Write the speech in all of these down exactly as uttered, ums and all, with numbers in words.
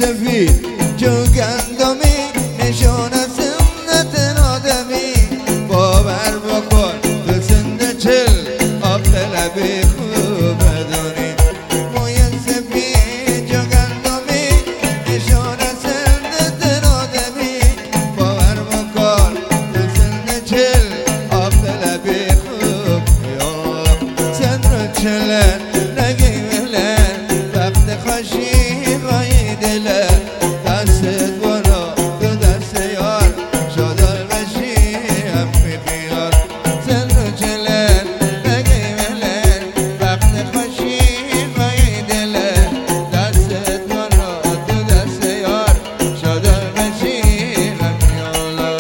سفید جو گندمی نشان سنت آدمی باور بکن تو سند چل آب لبی خوب بدونی موی سفید جو گندمی نشان سنت آدمی باور بکن تو سند چل آب لبی خوب سند رو چلن نگی ولن وقت خوشی غایی دلن دستت برو تو دست یار شادر بشی هم بیار سند رو چلن نگی ولن وقت خوشی غایی دلن دستت برو تو دست یار شادر بشی هم بیار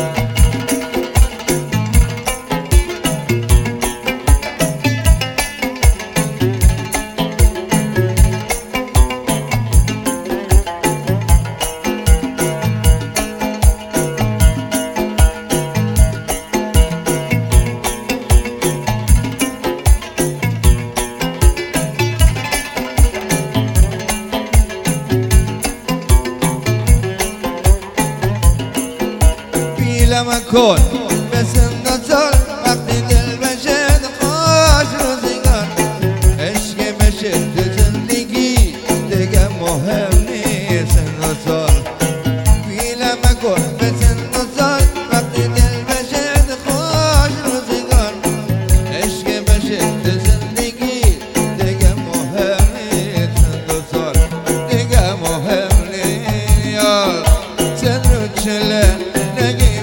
لما کن به سن و سال وقتی دل بشه خوش روزگار عشق بشه تو زندگی دیگه مهم نیست سن و سال بی لما کن به سن و سال وقتی دل بشه خوش روزگار عشق بشه تو زندگی دیگه مهم نیست سن و سال دیگه مهم نیست سن رو چله نگی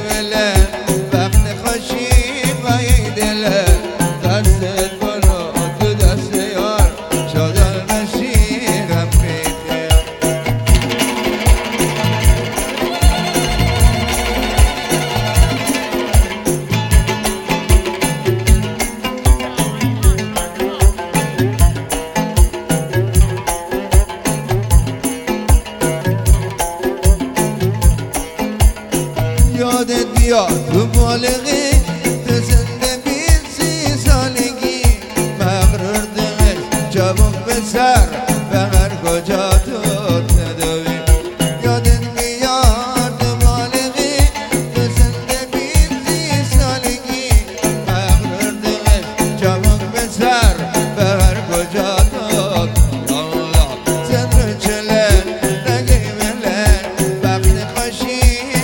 یادت بیاد تو بالغی تو زنده بین سی سالگی مغرور دمش چابک به سر به هر کجا تو تدوی یادت بیاد تو بالغی تو زنده بین سی سالگی مغرور دمش چابک به سر به هر کجا تو زن رو چلن نگی ولن وقت خوشی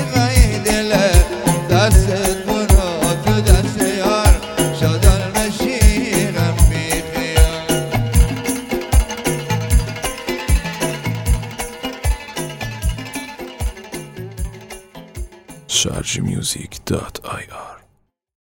دستت برو تو دست یار شادر بشی غم بی خیال شارژ میوزیک دات آی آر